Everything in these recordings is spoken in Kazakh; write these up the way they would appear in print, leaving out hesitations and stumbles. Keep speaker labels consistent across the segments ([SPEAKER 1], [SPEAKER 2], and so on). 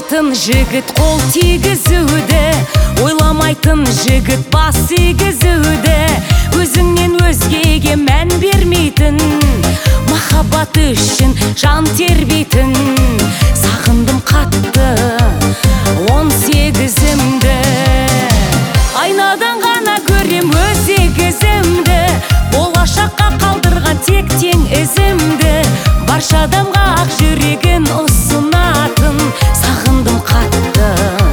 [SPEAKER 1] ойламайтын жігіт қол тигізуді, ойламайтын жігіт бас игізуді, өзіңнен өзгеге мән бермейтін, махаббат үшін жан тербейтін. Сағындым қатты 18-імді, айнадан ғана көрем өз егізімді, болашаққа қалдырған тек тең ізімді, барша адамға ақ жүрегін ұсынатын. Сағындым қатты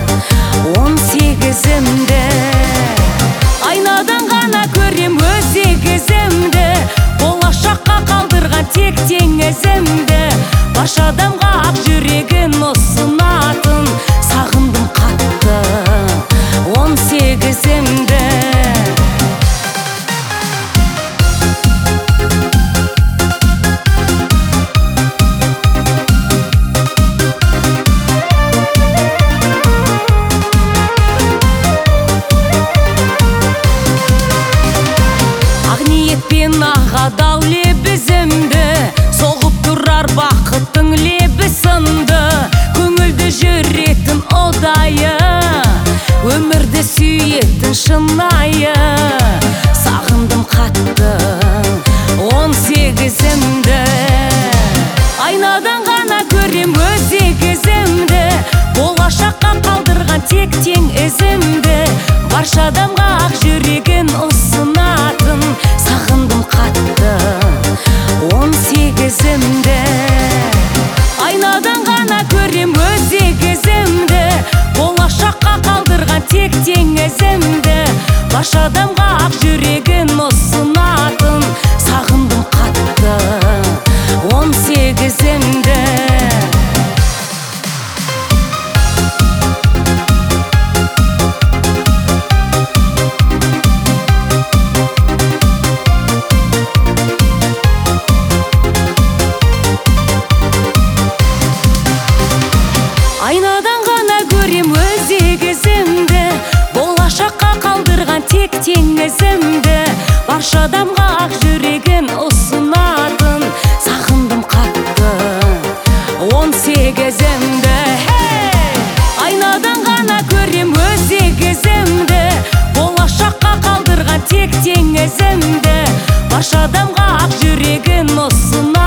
[SPEAKER 1] 18-імді, айнадан ғана көрем өз егізімді, болашаққа қалдырған тек тең ізімді, барша адамға ақ жүрегін ұсынатын. Сағындым қатты 18-імді. Адал лебізімді, соғып тұрар бақыттың лебісімді, көңілді жүретін ұдайы, өмірді сүйетін шынайы. Сағындым қатты 18-імді, айнадан ғана көрем өз егізімді, болашаққа қалдырған тек тең ізімді, барша адамға ақ жүрегін ұсынатын. Сағындым қатты 18-імді, айнадан ғана көрем өз егізімді, болашаққа қалдырған тек тең ізімді, барша адамға ақ жүрегін ұсынатын. Сағындым қатты 18-імді. Айнадан ғана көрем өз егізімді, болашаққа қалдырған тек тең ізімді, барша адамға ақ жүрегін ұсынатын. Сағындым қатты 18-імді, айнадан ғана көрем өз егізімді, болашаққа қалдырған тек тең ізімді, барша адамға ақ жүрегін ұсынатын.